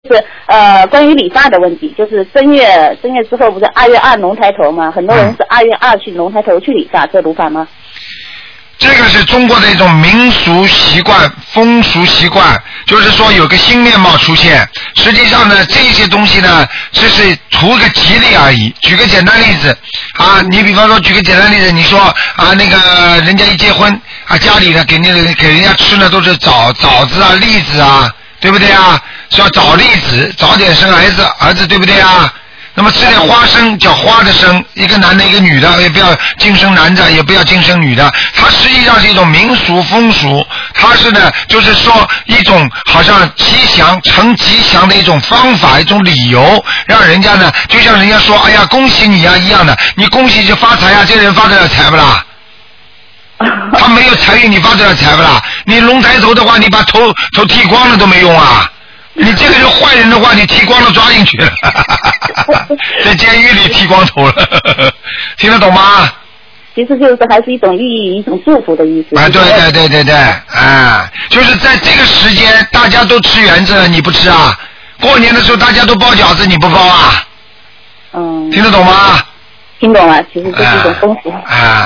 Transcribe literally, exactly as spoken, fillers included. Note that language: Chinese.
是呃，关于理发的问题，就是正月正月之后不是二月二龙抬头吗？很多人是二月二去龙抬头去理发，这如法吗？ 这个是中国的一种民俗习惯、风俗习惯，就是说有个新面貌出现。实际上呢，这些东西呢，只是图个吉利而已。举个简单例子啊，你比方说举个简单例子，你说啊，那个人家一结婚啊，家里呢给那个给人家吃呢都是枣枣子啊、栗子啊，对不对啊？是要早栗子，早点生儿子，儿子对不对啊？那么吃点花生叫花的生，一个男的一个女的，也不要今生男的，也不要今生女的，它实际上是一种民俗风俗，它是呢就是说一种好像吉祥成吉祥的一种方法，一种理由，让人家呢就像人家说哎呀恭喜你啊一样的，你恭喜就发财啊，这人发得了财不啦？他没有财运，你发得了财不啦？你龙抬头的话，你把头头剃光了都没用啊！你这个是坏人的话，你剃光了抓进去了，在监狱里剃光头了，听得懂吗？ 其实就是还是一种寓意，一种祝福的意思。 啊，对对对对对，啊，就是在这个时间大家都吃圆子，你不吃啊？过年的时候大家都包饺子，你不包啊？ 嗯。 听得懂吗？ 听懂了，其实这是一种风俗。 啊。啊